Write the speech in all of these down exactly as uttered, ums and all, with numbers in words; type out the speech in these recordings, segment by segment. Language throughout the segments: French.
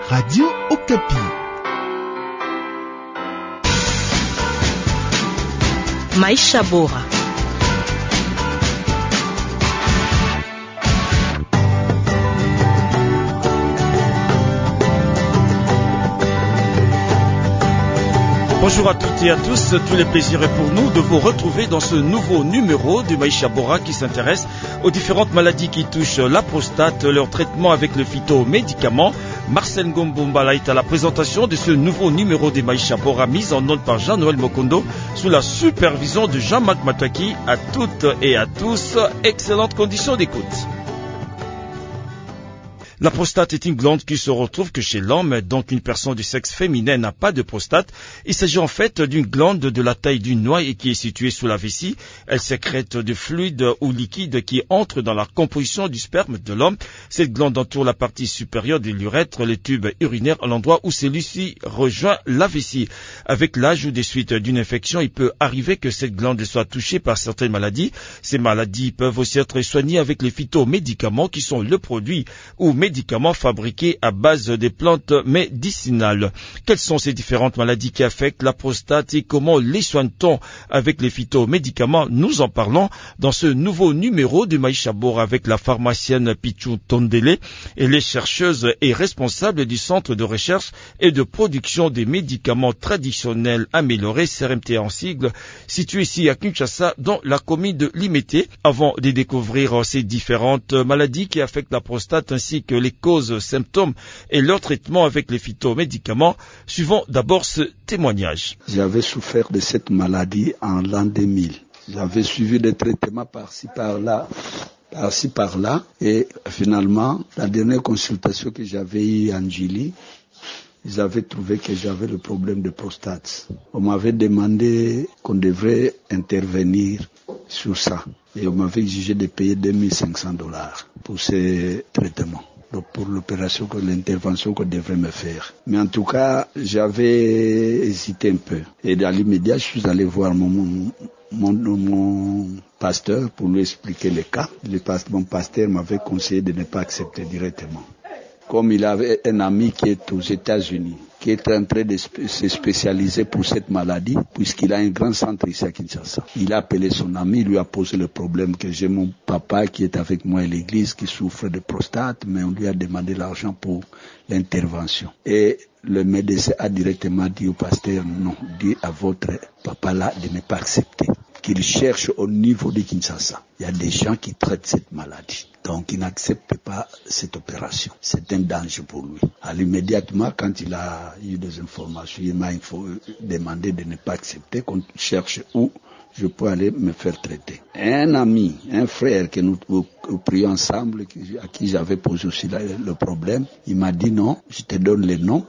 Radio Okapi. Maisha bora. Bonjour à toutes et à tous, tous les plaisirs est pour nous de vous retrouver dans ce nouveau numéro du Maisha Bora qui s'intéresse aux différentes maladies qui touchent la prostate, leur traitement avec le phytomédicament. Marcel Ngombombala est à la présentation de ce nouveau numéro des Maisha Bora mis en note par Jean-Noël Mokondo sous la supervision de Jean-Marc Mataki. À toutes et à tous, excellentes conditions d'écoute. La prostate est une glande qui se retrouve que chez l'homme, donc une personne du sexe féminin n'a pas de prostate. Il s'agit en fait d'une glande de la taille d'une noix et qui est située sous la vessie. Elle sécrète du fluide ou liquide qui entre dans la composition du sperme de l'homme. Cette glande entoure la partie supérieure de l'urètre, les tubes urinaires à l'endroit où celui-ci rejoint la vessie. Avec l'âge ou des suites d'une infection, il peut arriver que cette glande soit touchée par certaines maladies. Ces maladies peuvent aussi être soignées avec les phytomédicaments qui sont le produit ou médicaments fabriqués à base des plantes médicinales. Quelles sont ces différentes maladies qui affectent la prostate et comment les soigne-t-on avec les phytomédicaments? Nous en parlons dans ce nouveau numéro du Maisha Bora avec la pharmacienne Pichou Tondele et les chercheuses et responsables du Centre de recherche et de production des médicaments traditionnels améliorés, C R M T en sigle, situé ici à Kinshasa dans la commune de Limete. Avant de découvrir ces différentes maladies qui affectent la prostate ainsi que les causes, symptômes et leur traitement avec les phytomédicaments, suivons d'abord ce témoignage. J'avais souffert de cette maladie en l'an deux mille. J'avais suivi des traitements par-ci par-là, par-ci par-là, et finalement, la dernière consultation que j'avais eue en Gili, ils avaient trouvé que j'avais le problème de prostate. On m'avait demandé qu'on devrait intervenir sur ça. Et on m'avait exigé de payer deux mille cinq cents dollars pour ces traitements. Donc pour l'opération, l'intervention qu'on devrait me faire. Mais en tout cas, j'avais hésité un peu. Et dans l'immédiat, je suis allé voir mon, mon, mon, mon pasteur pour lui expliquer le cas. Le pasteur, mon pasteur m'avait conseillé de ne pas accepter directement. Comme il avait un ami qui est aux États-Unis, qui est en train de se spécialiser pour cette maladie, puisqu'il a un grand centre ici à Kinshasa. Il a appelé son ami, il lui a posé le problème que j'ai mon papa qui est avec moi à l'église, qui souffre de prostate, mais on lui a demandé l'argent pour l'intervention. Et le médecin a directement dit au pasteur, non, dit à votre papa là de ne pas accepter. Qu'il cherche au niveau de Kinshasa. Il y a des gens qui traitent cette maladie. Donc, il n'accepte pas cette opération. C'est un danger pour lui. Alors, immédiatement, quand il a eu des informations, il m'a demandé de ne pas accepter, qu'on cherche où je peux aller me faire traiter. Un ami, un frère que nous prions ensemble, à qui j'avais posé aussi le problème, il m'a dit non, je te donne le nom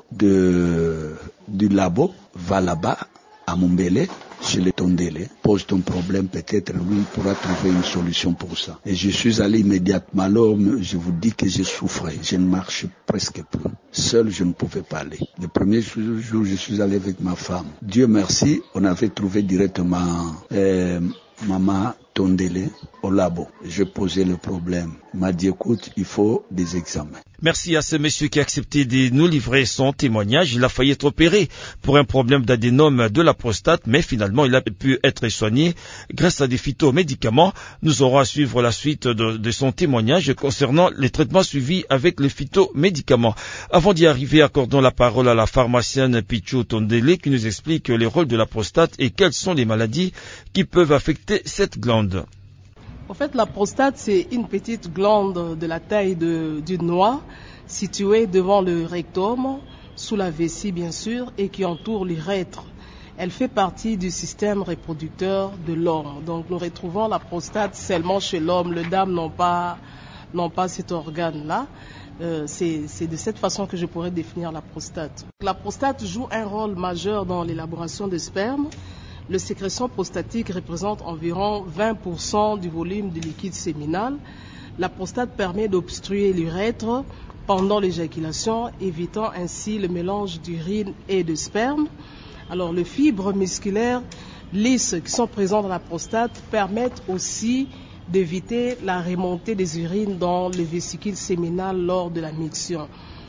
de, du labo, va là-bas, à Mombele, chez les Tondele, pose ton problème, peut-être lui pourra trouver une solution pour ça. Et je suis allé immédiatement, alors je vous dis que je souffrais, je ne marche presque plus. Seul, je ne pouvais pas aller. Le premier jour, je suis allé avec ma femme. Dieu merci, on avait trouvé directement euh, maman Tondele au labo. Je posais le problème. Il m'a dit, écoute, il faut des examens. Merci à ce monsieur qui a accepté de nous livrer son témoignage. Il a failli être opéré pour un problème d'adénome de la prostate, mais finalement il a pu être soigné grâce à des phytomédicaments. Nous aurons à suivre la suite de, de son témoignage concernant les traitements suivis avec les phytomédicaments. Avant d'y arriver, accordons la parole à la pharmacienne Pichou Tondele qui nous explique les rôles de la prostate et quelles sont les maladies qui peuvent affecter cette glande. En fait, la prostate, c'est une petite glande de la taille de, d'une noix située devant le rectum, sous la vessie bien sûr, et qui entoure l'urètre. Elle fait partie du système reproducteur de l'homme. Donc nous retrouvons la prostate seulement chez l'homme. Les dames n'ont pas, n'ont pas cet organe-là. Euh, c'est, c'est de cette façon que je pourrais définir la prostate. La prostate joue un rôle majeur dans l'élaboration des spermes. Le sécrétion prostatique représente environ vingt pour cent du volume du liquide séminal. La prostate permet d'obstruer l'urètre pendant l'éjaculation, évitant ainsi le mélange d'urine et de sperme. Alors, les fibres musculaires lisses qui sont présentes dans la prostate permettent aussi d'éviter la remontée des urines dans les vésicules séminales lors de la miction.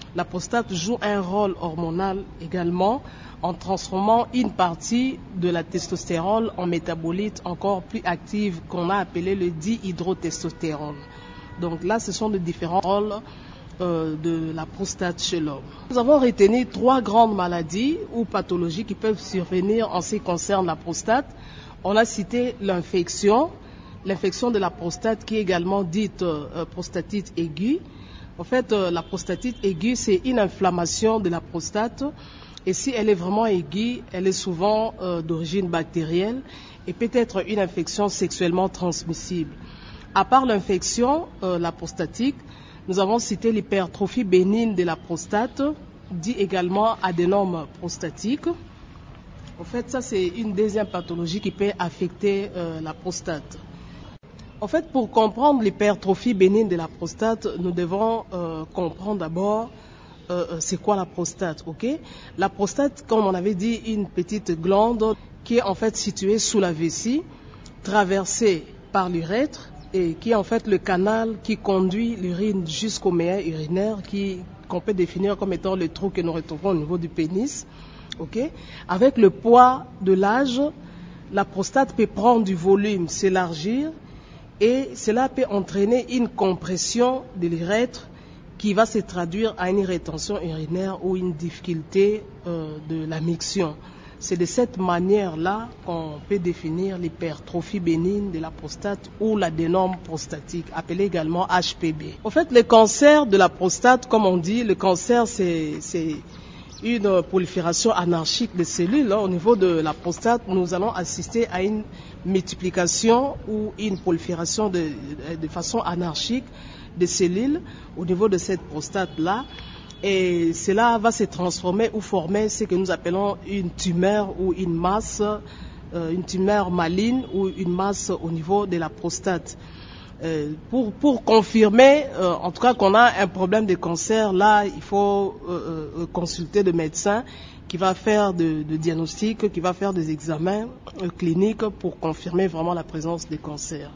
la prostate joue un rôle hormonal également en transformant une partie de la testostérone en métabolite encore plus active qu'on a appelé le dihydrotestostérone. Donc là, ce sont les différents rôles euh, de la prostate chez l'homme. Nous avons retenu trois grandes maladies ou pathologies qui peuvent survenir en ce qui concerne la prostate. On a cité l'infection, l'infection de la prostate qui est également dite euh, prostatite aiguë. En fait, euh, la prostatite aiguë, c'est une inflammation de la prostate. Et si elle est vraiment aiguë, elle est souvent euh, d'origine bactérienne et peut être une infection sexuellement transmissible. À part l'infection, euh, la prostatique, nous avons cité l'hypertrophie bénigne de la prostate, dit également adénome prostatique. En fait, ça c'est une deuxième pathologie qui peut affecter euh, la prostate. En fait, pour comprendre l'hypertrophie bénigne de la prostate, nous devons euh, comprendre d'abord Euh, c'est quoi la prostate, ok? La prostate, comme on avait dit, une petite glande qui est en fait située sous la vessie, traversée par l'urètre et qui est en fait le canal qui conduit l'urine jusqu'au méa urinaire, qui qu'on peut définir comme étant le trou que nous retrouvons au niveau du pénis, ok? Avec le poids de l'âge, la prostate peut prendre du volume, s'élargir et cela peut entraîner une compression de l'urètre qui va se traduire à une rétention urinaire ou une difficulté euh, de la miction. C'est de cette manière-là qu'on peut définir l'hypertrophie bénigne de la prostate ou l'adénome prostatique, appelé également H P V. En fait, le cancer de la prostate, comme on dit, le cancer, c'est, c'est une prolifération anarchique des cellules. Au niveau de la prostate, nous allons assister à une multiplication ou une prolifération de, de façon anarchique des cellules au niveau de cette prostate-là, et cela va se transformer ou former ce que nous appelons une tumeur ou une masse, euh, une tumeur maligne ou une masse au niveau de la prostate. Euh, pour, pour confirmer, euh, en tout cas qu'on a un problème de cancer, là il faut euh, euh, consulter le médecin qui va faire de, de diagnostic, qui va faire des examens euh, cliniques pour confirmer vraiment la présence des cancers.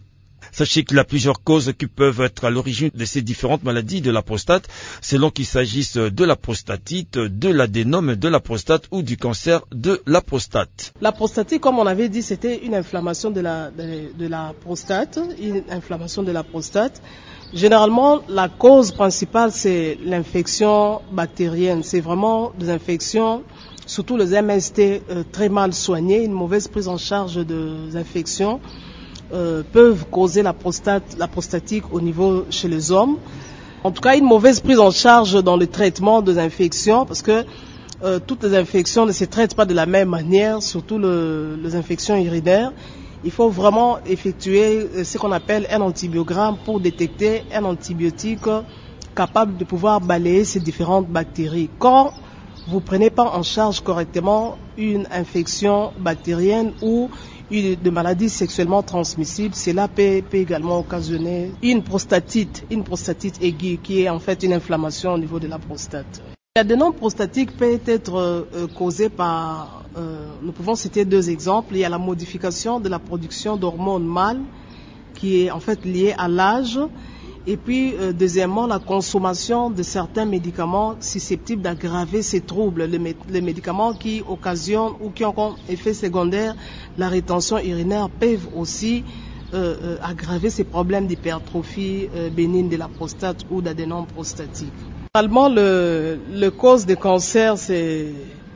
Sachez qu'il y a plusieurs causes qui peuvent être à l'origine de ces différentes maladies de la prostate, selon qu'il s'agisse de la prostatite, de l'adénome de la prostate ou du cancer de la prostate. La prostatite, comme on avait dit, c'était une inflammation de la, de, de la prostate, une inflammation de la prostate. Généralement, la cause principale, c'est l'infection bactérienne. C'est vraiment des infections, surtout les M S T euh, très mal soignées, une mauvaise prise en charge des infections. Euh, peuvent causer la prostate, la prostatite au niveau chez les hommes. En tout cas, une mauvaise prise en charge dans le traitement des infections, parce que euh, toutes les infections ne se traitent pas de la même manière, surtout le, les infections urinaires. Il faut vraiment effectuer ce qu'on appelle un antibiogramme pour détecter un antibiotique capable de pouvoir balayer ces différentes bactéries. Quand vous ne prenez pas en charge correctement une infection bactérienne ou de maladies sexuellement transmissibles, cela peut, peut également occasionner une prostatite, une prostatite aiguë qui est en fait une inflammation au niveau de la prostate. L'adénome prostatique peut être euh, causé par, euh, nous pouvons citer deux exemples. Il y a la modification de la production d'hormones mâles qui est en fait liée à l'âge. Et puis, euh, deuxièmement, la consommation de certains médicaments susceptibles d'aggraver ces troubles. Les, mé- les médicaments qui occasionnent ou qui ont comme effet secondaire la rétention urinaire peuvent aussi euh, euh, aggraver ces problèmes d'hypertrophie euh, bénigne de la prostate ou d'adénome prostatique. Normalement, le, le cause de cancer, c'est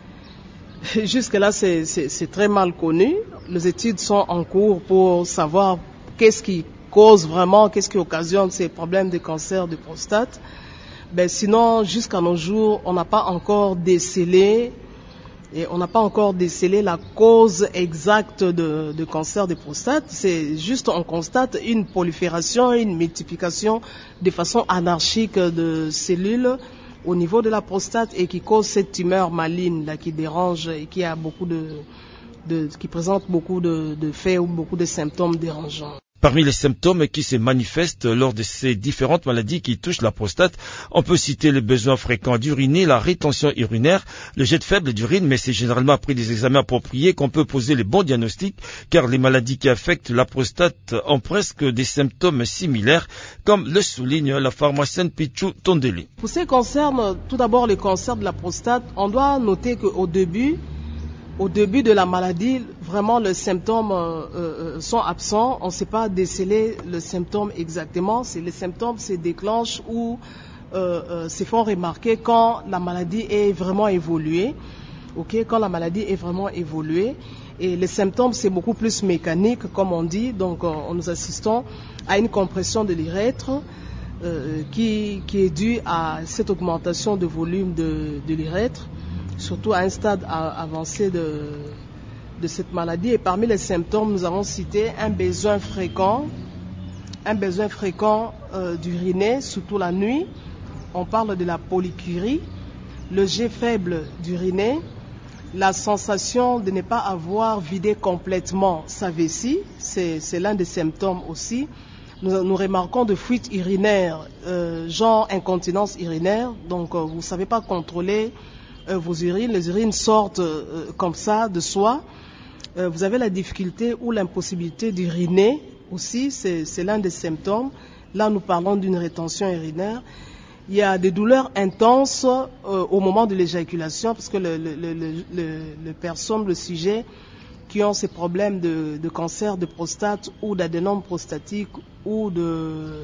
jusque-là, c'est, c'est, c'est très mal connu. Les études sont en cours pour savoir qu'est-ce qui cause vraiment, qu'est-ce qui occasionne ces problèmes de cancer de prostate. Ben, sinon, jusqu'à nos jours, on n'a pas encore décelé, et on n'a pas encore décelé la cause exacte de, de cancer de prostate. C'est juste, on constate une prolifération, une multiplication de façon anarchique de cellules au niveau de la prostate et qui cause cette tumeur maligne là, qui dérange et qui a beaucoup de, de qui présente beaucoup de, de faits ou beaucoup de symptômes dérangeants. Parmi les symptômes qui se manifestent lors de ces différentes maladies qui touchent la prostate, on peut citer le besoin fréquent d'uriner, la rétention urinaire, le jet faible d'urine, mais c'est généralement après des examens appropriés qu'on peut poser les bons diagnostics, car les maladies qui affectent la prostate ont presque des symptômes similaires, comme le souligne la pharmacienne Pichou Tondeli. Pour ce qui concerne tout d'abord le cancer de la prostate, on doit noter qu'au début, Au début de la maladie, vraiment les symptômes euh, euh, sont absents. On ne sait pas déceler le symptôme exactement. C'est, les symptômes se déclenchent ou euh, euh, se font remarquer quand la maladie est vraiment évoluée. Okay, quand la maladie est vraiment évoluée. Et les symptômes, c'est beaucoup plus mécanique, comme on dit. Donc, euh, nous assistons à une compression de l'urètre euh, qui, qui est due à cette augmentation de volume de, de l'urètre, surtout à un stade avancé de, de cette maladie. Et parmi les symptômes, nous avons cité un besoin fréquent, un besoin fréquent euh, d'uriner, surtout la nuit. On parle de la polycurie, le jet faible d'uriner, la sensation de ne pas avoir vidé complètement sa vessie, c'est, c'est l'un des symptômes aussi. Nous, nous remarquons de fuites urinaires, euh, genre incontinence urinaire, donc euh, vous ne savez pas contrôler vos urines, les urines sortent euh, comme ça de soi. Euh, vous avez la difficulté ou l'impossibilité d'uriner aussi, c'est, c'est l'un des symptômes. Là, nous parlons d'une rétention urinaire. Il y a des douleurs intenses euh, au moment de l'éjaculation, parce que le, le, le, le, le personne, le sujet qui ont ces problèmes de, de cancer de prostate ou d'adénome prostatique ou de,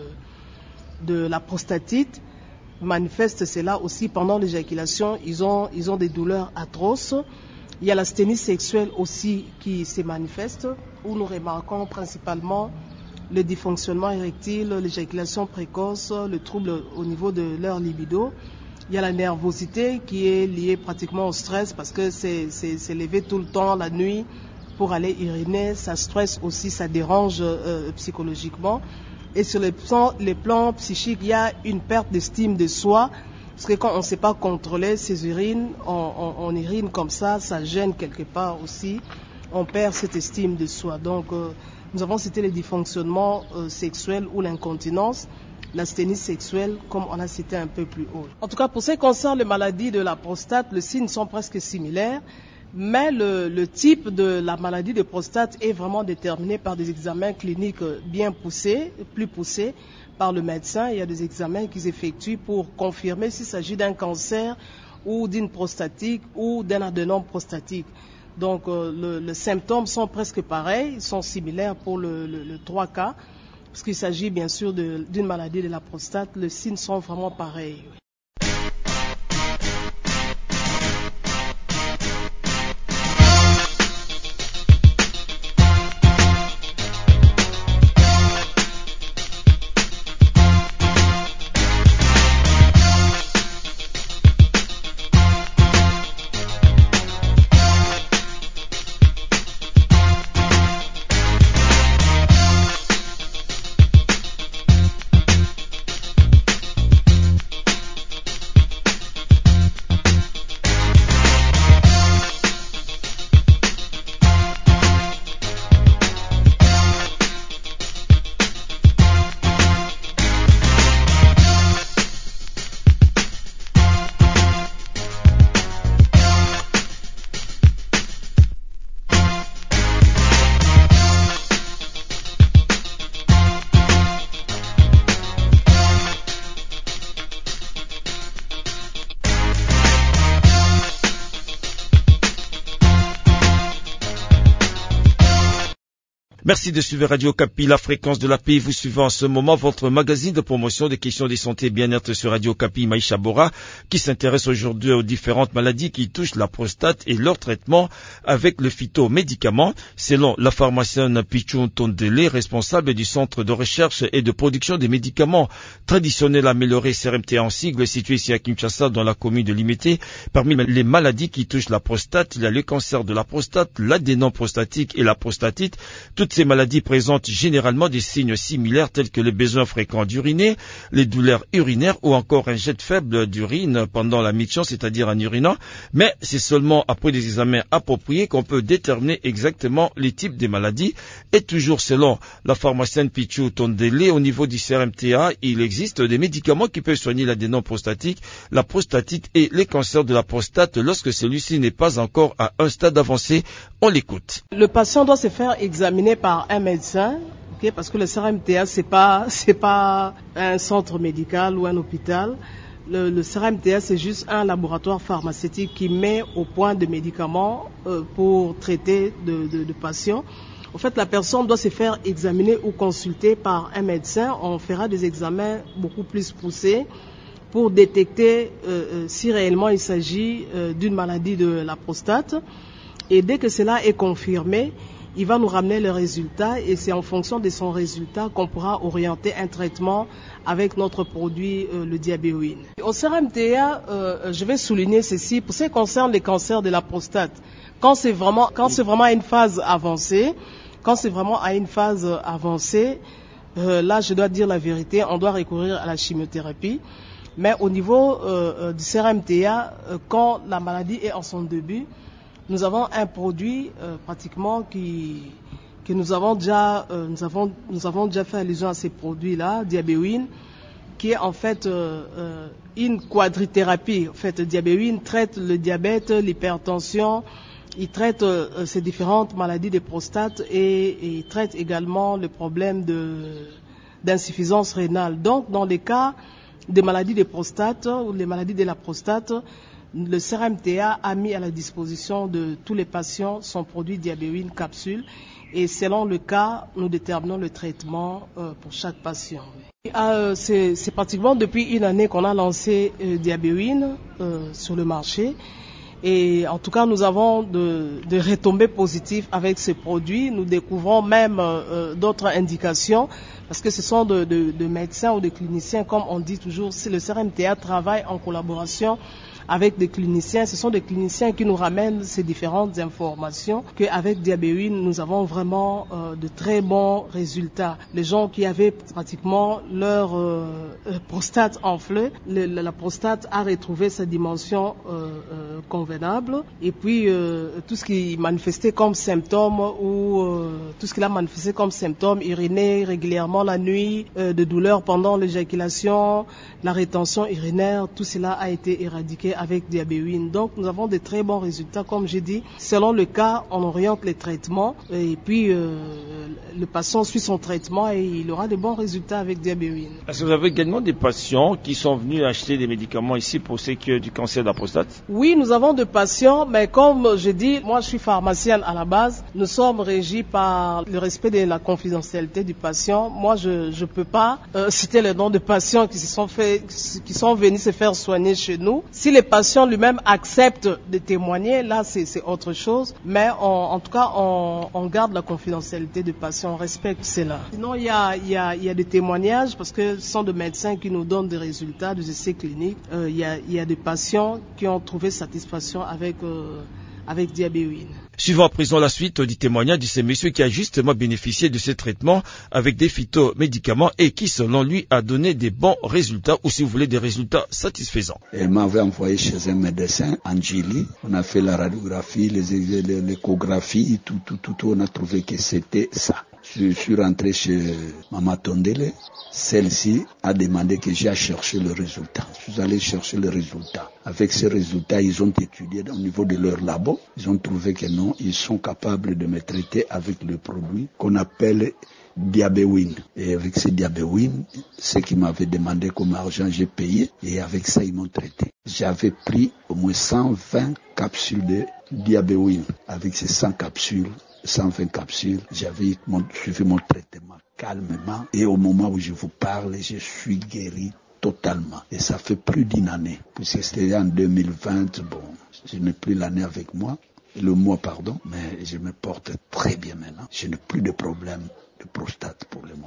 de la prostatite, manifestent cela aussi pendant l'éjaculation, ils ont, ils ont des douleurs atroces. Il y a l'asthénie sexuelle aussi qui se manifeste, où nous remarquons principalement le dysfonctionnement érectile, l'éjaculation précoce, le trouble au niveau de leur libido. Il y a la nervosité qui est liée pratiquement au stress, parce que c'est, c'est, c'est lever tout le temps la nuit pour aller uriner, ça stresse aussi, ça dérange euh, psychologiquement. Et sur les plans, les plans psychiques, il y a une perte d'estime de soi, parce que quand on ne sait pas contrôler ses urines, on, on, on urine comme ça, ça gêne quelque part aussi, on perd cette estime de soi. Donc, euh, nous avons cité les dysfonctionnements euh, sexuels ou l'incontinence, l'asthénie sexuelle, comme on a cité un peu plus haut. En tout cas, pour ce qui concerne les maladies de la prostate, les signes sont presque similaires. Mais le, le type de la maladie de prostate est vraiment déterminé par des examens cliniques bien poussés, plus poussés par le médecin. Il y a des examens qu'ils effectuent pour confirmer s'il s'agit d'un cancer ou d'une prostatique ou d'un adénome prostatique. Donc euh, le, les symptômes sont presque pareils, ils sont similaires pour le, le, le trois cas, parce qu'il s'agit bien sûr de, d'une maladie de la prostate. Les signes sont vraiment pareils. Merci de suivre Radio Okapi, la fréquence de la paix. Vous suivez en ce moment votre magazine de promotion des questions de santé et bien-être sur Radio Okapi, Maïcha Bora, qui s'intéresse aujourd'hui aux différentes maladies qui touchent la prostate et leur traitement avec le phytomédicament. Selon la pharmacienne Pichou Tondeli, responsable du Centre de recherche et de production des médicaments traditionnels améliorés C R M T en sigle, situé ici à Kinshasa dans la commune de Limité, parmi les maladies qui touchent la prostate, il y a le cancer de la prostate, l'adénome prostatique et la prostatite. Toutes ces maladies présentent généralement des signes similaires tels que les besoins fréquents d'uriner, les douleurs urinaires ou encore un jet faible d'urine pendant la miction, c'est-à-dire en urinant. Mais c'est seulement après des examens appropriés qu'on peut déterminer exactement les types de maladies. Et toujours selon la pharmacienne Pichou Tondele, au niveau du C R M T A, il existe des médicaments qui peuvent soigner l'adénome prostatique, la prostatite et les cancers de la prostate lorsque celui-ci n'est pas encore à un stade avancé. On l'écoute. Le patient doit se faire examiner par un médecin, okay, parce que le C R M T A, c'est pas, c'est pas un centre médical ou un hôpital. Le, le C R M T A, c'est juste un laboratoire pharmaceutique qui met au point des médicaments euh, pour traiter de, de, de patients. En fait, la personne doit se faire examiner ou consulter par un médecin. On fera des examens beaucoup plus poussés pour détecter euh, si réellement il s'agit euh, d'une maladie de la prostate. Et dès que cela est confirmé, il va nous ramener le résultat et c'est en fonction de son résultat qu'on pourra orienter un traitement avec notre produit, euh, le Diabéwin. Au C R M T A, euh, je vais souligner ceci, pour ce qui concerne les cancers de la prostate, quand c'est vraiment, quand c'est vraiment à une phase avancée, quand c'est vraiment à une phase avancée, euh, là je dois dire la vérité, on doit recourir à la chimiothérapie. Mais au niveau euh, du C R M T A, euh, quand la maladie est en son début, nous avons un produit euh, pratiquement qui, que nous avons déjà, euh, nous avons, nous avons déjà fait allusion à ces produits-là, Diabéwin, qui est en fait euh, euh, une quadrithérapie. En fait, Diabéwin traite le diabète, l'hypertension, il traite euh, ces différentes maladies de prostate et, et il traite également le problème de, d'insuffisance rénale. Donc, dans les cas des maladies de prostate ou les maladies de la prostate, le C R M T A a mis à la disposition de tous les patients son produit Diabéwin capsule et selon le cas, nous déterminons le traitement euh, pour chaque patient. Euh, c'est, c'est pratiquement depuis une année qu'on a lancé euh, Diabéwin euh, sur le marché et en tout cas nous avons de, de retombées positives avec ce produit. Nous découvrons même euh, d'autres indications parce que ce sont de, de, de médecins ou de cliniciens, comme on dit toujours, si le C R M T A travaille en collaboration avec des cliniciens, ce sont des cliniciens qui nous ramènent ces différentes informations qu'avec Diabéwin, nous avons vraiment euh, de très bons résultats. Les gens qui avaient pratiquement leur euh, prostate enflée, le, la prostate a retrouvé sa dimension euh, euh, convenable et puis euh, tout ce qui manifestait comme symptômes ou euh, tout ce qu'il a manifesté comme symptômes, uriner régulièrement la nuit, euh, de douleurs pendant l'éjaculation, la rétention urinaire, tout cela a été éradiqué avec Diabéwin. Donc nous avons de très bons résultats, comme j'ai dit. Selon le cas, on oriente les traitements et puis euh, le patient suit son traitement et il aura de bons résultats avec Diabéwin. Est-ce que vous avez également des patients qui sont venus acheter des médicaments ici pour ce qui est du cancer de la prostate? Oui, nous avons des patients, mais comme je dis, moi je suis pharmacienne à la base. Nous sommes régis par le respect de la confidentialité du patient. Moi, je je peux pas euh, citer le nom de patients qui se sont fait, qui sont venus se faire soigner chez nous. Si les patients lui-même acceptent de témoigner, là c'est, c'est autre chose. Mais on, en tout cas, on, on garde la confidentialité du patient, on respecte cela. Sinon, il y a, il y a, il y a des témoignages parce que ce sont des médecins qui nous donnent des résultats, des essais cliniques. Euh, il y a, il y a des patients qui ont trouvé satisfaction avec euh, avec Diabéwin. Suivons à présent la suite du témoignage de ce monsieur qui a justement bénéficié de ce traitement avec des phytomédicaments et qui, selon lui, a donné des bons résultats ou, si vous voulez, des résultats satisfaisants. Elle m'avait envoyé chez un médecin, Angeli. On a fait la radiographie, les, les, l'échographie, tout, tout, tout, tout. On a trouvé que c'était ça. Je suis rentré chez Maman Tondele. Celle-ci a demandé que j'aille chercher le résultat. Je suis allé chercher le résultat. Avec ces résultats, ils ont étudié au niveau de leur labo. Ils ont trouvé que non, ils sont capables de me traiter avec le produit qu'on appelle Diabéwin. Et avec ce Diabéwin, ce qu'ils m'avaient demandé comme argent, j'ai payé. Et avec ça, ils m'ont traité. J'avais pris au moins cent vingt capsules de Diabéwin. Avec ces cent capsules, cent vingt capsules, j'avais mon, suivi mon traitement calmement. Et au moment où je vous parle, je suis guéri totalement. Et ça fait plus d'une année. Puisque c'était en deux mille vingt, bon, je n'ai plus l'année avec moi. Le mois, pardon, mais je me porte très bien maintenant. Je n'ai plus de problème de prostate pour le moment.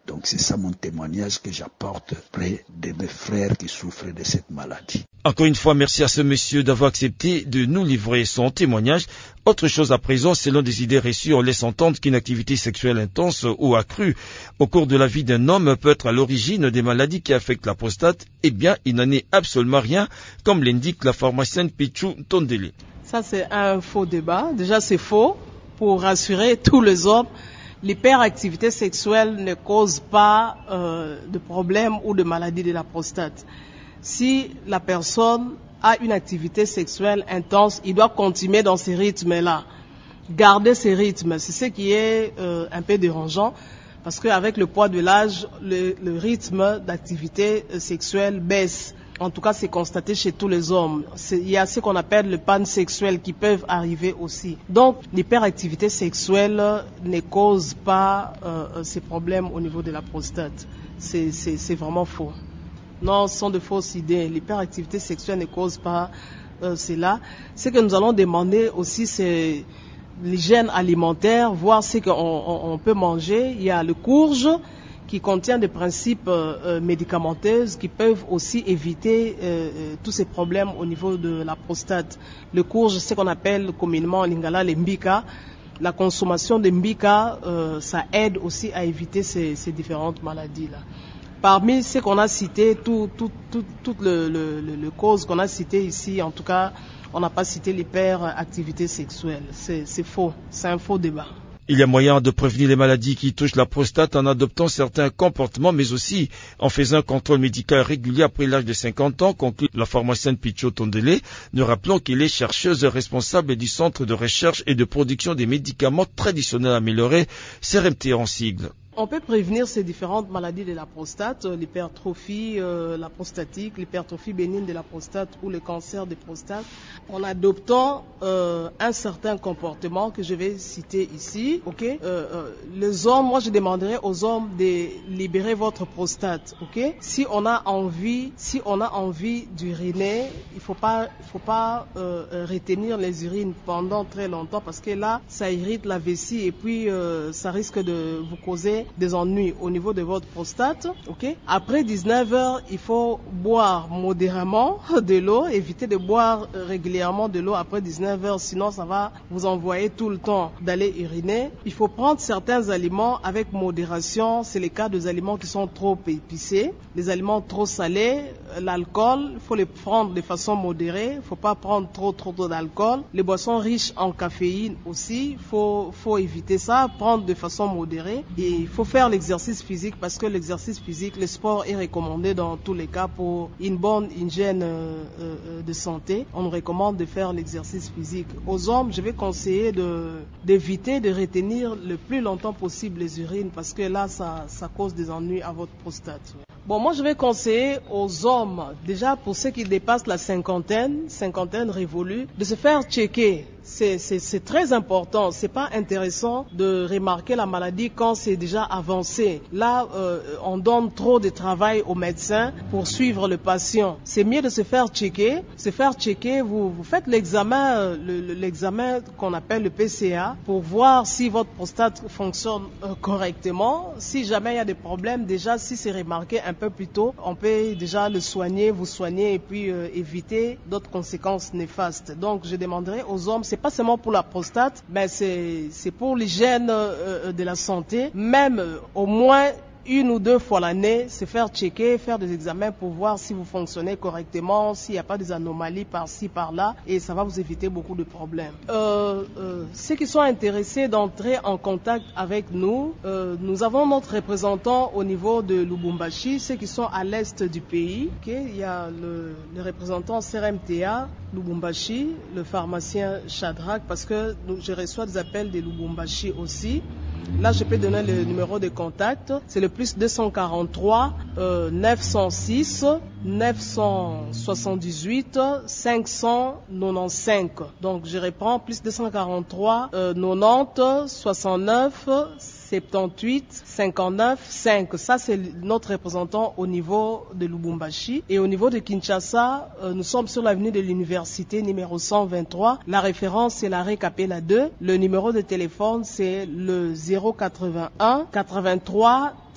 Donc c'est ça mon témoignage que j'apporte près de mes frères qui souffrent de cette maladie. Encore une fois, merci à ce monsieur d'avoir accepté de nous livrer son témoignage. Autre chose à présent, selon des idées reçues, on laisse entendre qu'une activité sexuelle intense ou accrue au cours de la vie d'un homme peut être à l'origine des maladies qui affectent la prostate. Eh bien, il n'en est absolument rien, comme l'indique la pharmacienne Pichou Tondele. Ça, c'est un faux débat. Déjà, c'est faux. Pour rassurer tous les hommes, l'hyperactivité sexuelle ne cause pas euh, de problème ou de maladie de la prostate. Si la personne a une activité sexuelle intense, il doit continuer dans ces rythmes-là. Garder ces rythmes, c'est ce qui est euh, un peu dérangeant, parce qu'avec le poids de l'âge, le, le rythme d'activité sexuelle baisse. En tout cas, c'est constaté chez tous les hommes. C'est, il y a ce qu'on appelle le pansexuel qui peuvent arriver aussi. Donc, l'hyperactivité sexuelle ne cause pas euh, ces problèmes au niveau de la prostate. C'est, c'est, c'est vraiment faux. Non, ce sont de fausses idées. L'hyperactivité sexuelle ne cause pas euh, cela. Ce que nous allons demander aussi, c'est l'hygiène alimentaire, voir ce qu'on on, on peut manger. Il y a le courge qui contient des principes euh, médicamenteux qui peuvent aussi éviter euh, tous ces problèmes au niveau de la prostate. Le courge, c'est ce qu'on appelle communément en lingala les mbika. La consommation de mbika, euh, ça aide aussi à éviter ces, ces différentes maladies-là. Parmi ce qu'on a cité, toutes tout, tout, tout le, le, le, le cause qu'on a cité ici, en tout cas, on n'a pas cité l'hyperactivité sexuelle. C'est, c'est faux, c'est un faux débat. Il y a moyen de prévenir les maladies qui touchent la prostate en adoptant certains comportements, mais aussi en faisant un contrôle médical régulier après l'âge de cinquante ans, conclut la pharmacienne Pichou Tondele. Nous rappelons qu'elle est chercheuse responsable du Centre de recherche et de production des médicaments traditionnels améliorés, C R M T en sigle. On peut prévenir ces différentes maladies de la prostate, l'hypertrophie, euh, la prostatique, l'hypertrophie bénigne de la prostate ou le cancer de prostate, en adoptant euh, un certain comportement que je vais citer ici. Ok, euh, euh, les hommes, moi je demanderais aux hommes de libérer votre prostate. Ok, si on a envie, si on a envie d'uriner, il faut pas, il faut pas euh, retenir les urines pendant très longtemps parce que là, ça irrite la vessie et puis euh, ça risque de vous causer des ennuis au niveau de votre prostate. Ok. Après dix-neuf heures, il faut boire modérément de l'eau, éviter de boire régulièrement de l'eau après dix-neuf heures, sinon ça va vous envoyer tout le temps d'aller uriner. Il faut prendre certains aliments avec modération. C'est le cas des aliments qui sont trop épicés, les aliments trop salés, l'alcool, il faut les prendre de façon modérée. Il faut pas prendre trop trop, trop d'alcool. Les boissons riches en caféine aussi, il faut, faut éviter ça, prendre de façon modérée. Et il faut faire l'exercice physique parce que l'exercice physique, le sport est recommandé dans tous les cas pour une bonne hygiène euh, euh, de santé. On nous recommande de faire l'exercice physique. Aux hommes, je vais conseiller de, d'éviter de retenir le plus longtemps possible les urines parce que là, ça, ça cause des ennuis à votre prostate. Bon, moi, je vais conseiller aux hommes, déjà pour ceux qui dépassent la cinquantaine, cinquantaine révolue, de se faire checker. C'est, c'est, c'est très important. C'est pas intéressant de remarquer la maladie quand c'est déjà avancé. Là, euh, on donne trop de travail aux médecins pour suivre le patient. C'est mieux de se faire checker. Se faire checker, vous, vous faites l'examen, le, l'examen qu'on appelle le P C A pour voir si votre prostate fonctionne euh, correctement. Si jamais il y a des problèmes, déjà, si c'est remarqué un peu plus tôt, on peut déjà le soigner, vous soigner et puis euh, éviter d'autres conséquences néfastes. Donc, je demanderai aux hommes, c'est pas seulement pour la prostate, mais c'est, c'est pour l'hygiène euh, de la santé, même euh, au moins une ou deux fois l'année, se faire checker, faire des examens pour voir si vous fonctionnez correctement, s'il n'y a pas des anomalies par-ci, par-là, et ça va vous éviter beaucoup de problèmes. Euh, euh, ceux qui sont intéressés d'entrer en contact avec nous, euh, nous avons notre représentant au niveau de Lubumbashi, ceux qui sont à l'est du pays. Okay? Il y a le, le représentant C R M T A, Lubumbashi, le pharmacien Shadrach, parce que nous, je reçois des appels de Lubumbashi aussi. Là, je peux donner le numéro de contact. C'est le plus deux cent quarante-trois euh, neuf cent six neuf cent soixante-dix-huit cinq cent quatre-vingt-quinze. Donc, je reprends plus deux cent quarante-trois euh, quatre-vingt-dix soixante-neuf soixante-dix-huit cinquante-neuf cinq. Ça, c'est notre représentant au niveau de Lubumbashi. Et au niveau de Kinshasa, euh, nous sommes sur l'avenue de l'université numéro cent vingt-trois. La référence, c'est l'arrêt Capella deux. Le numéro de téléphone, c'est le zéro quatre-vingt-un quatre-vingt-trois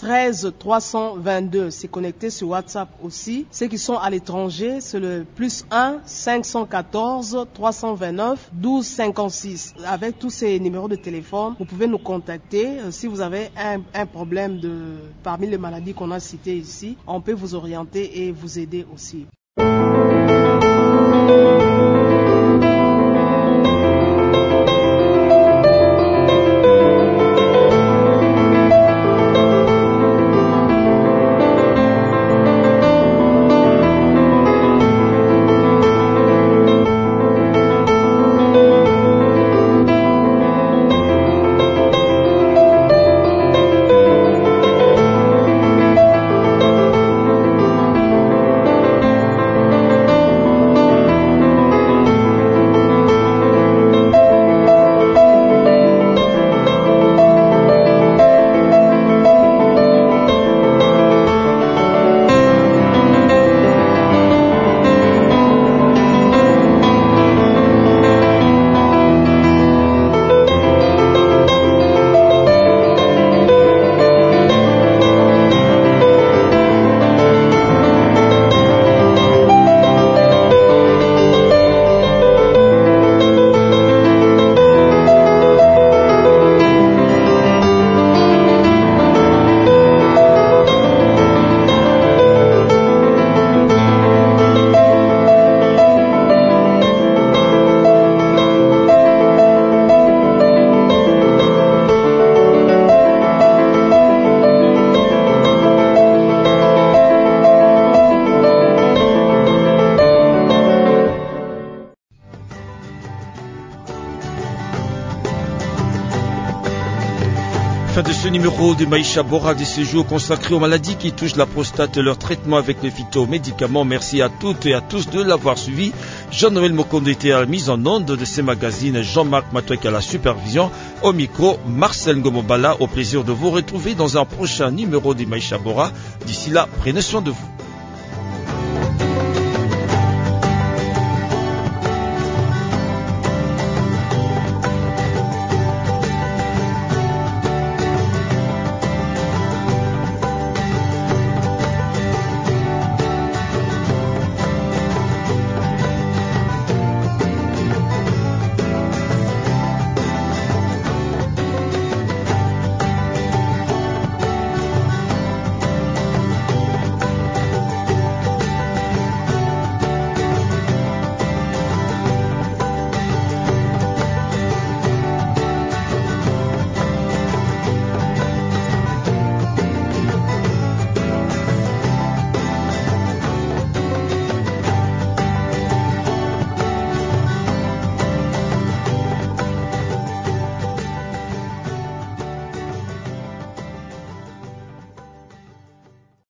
treize trois cent vingt-deux. C'est connecté sur WhatsApp aussi. Ceux qui sont à l'étranger, c'est le plus un cinq cent quatorze trois cent vingt-neuf douze cinquante-six. Avec tous ces numéros de téléphone, vous pouvez nous contacter. Si vous avez un, un problème de, parmi les maladies qu'on a citées ici, on peut vous orienter et vous aider aussi. Fin de ce numéro de Maïcha Bora de ce jour consacré aux maladies qui touchent la prostate et leur traitement avec les phytomédicaments. Merci à toutes et à tous de l'avoir suivi. Jean-Noël Mokondo était à la mise en onde de ces magazines. Jean-Marc Matouek à la supervision. Au micro, Marcel Ngomobala. Au plaisir de vous retrouver dans un prochain numéro de Maïcha Bora. D'ici là, prenez soin de vous.